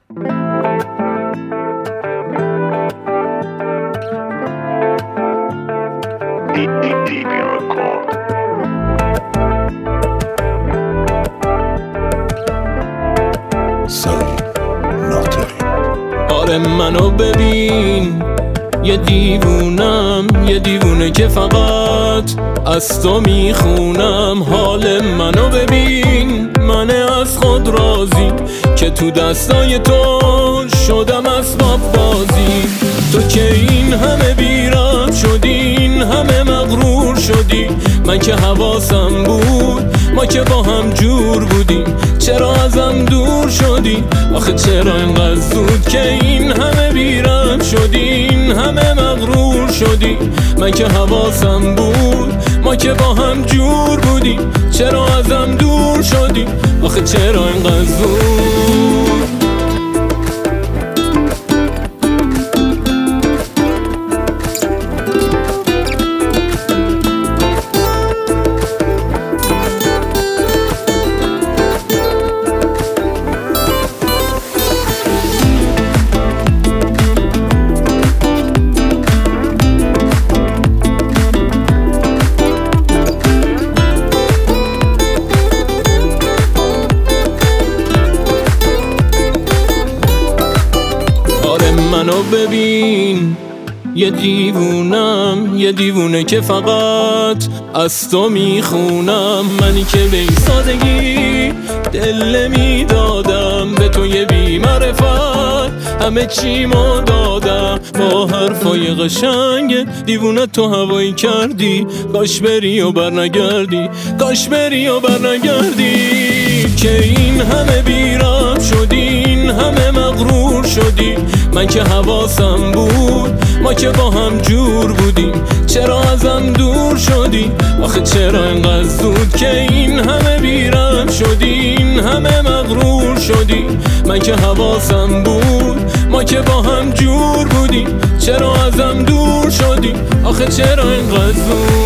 آره منو ببین، یه دیوونم، یه دیوونه که فقط از تو میخونم. حال منو ببین، من از خود راضی که تو دستای تو شدم اسباب بازی. تو که این همه بی‌ربط شدی، این همه مغرور شدی، من که حواسم بود، ما که با هم جور بودیم، چرا ازم دور شدی؟ آخه چرا اینقدر زود که این همه بی‌ربط شدی، این همه مغرور شدی، من که حواسم بود، ما که با هم جور بودیم، چرا ازم دور شدی؟ آخه چرا اینقدر زود؟ منو ببین، یه دیوونم، یه دیوونه که فقط از تو میخونم. منی که به این سادگی دل میدادم، به تو یه بی معرفت همه چیمو دادم. با حرفای قشنگ دیوونه تو هوایی کردی، کاش بری و برنگردی، کاش بری و برنگردی. که این همه بی‌ربط شدی، این همه مغرور شدی، من که حواسم بود، ما که با هم جور بودیم، چرا ازم دور شدی؟ آخه چرا اینقدر زود که این همه بی‌ربط شدی، این همه مغرور شدی، من که حواسم بود، ما که با هم جور بودیم، چرا ازم دور شدی؟ آخه چرا اینقدر زود؟